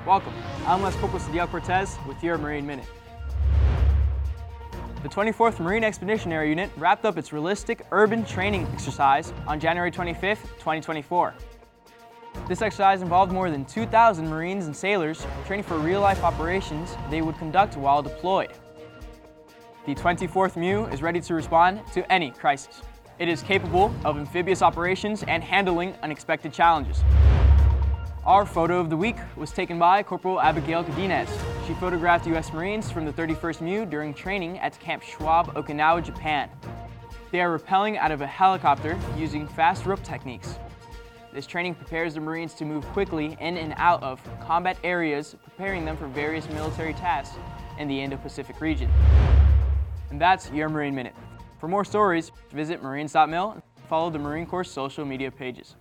Welcome. I'm Lance Corporal Sadiel Cortez with your Marine Minute. The 24th Marine Expeditionary Unit wrapped up its realistic urban training exercise on January 25, 2024. This exercise involved more than 2,000 Marines and sailors training for real-life operations they would conduct while deployed. The 24th MEU is ready to respond to any crisis. It is capable of amphibious operations and handling unexpected challenges. Our photo of the week was taken by Corporal Abigail Godinez. She photographed U.S. Marines from the 31st MEU during training at Camp Schwab, Okinawa, Japan. They are rappelling out of a helicopter using fast rope techniques. This training prepares the Marines to move quickly in and out of combat areas, preparing them for various military tasks in the Indo-Pacific region. And that's your Marine Minute. For more stories, visit marines.mil and follow the Marine Corps social media pages.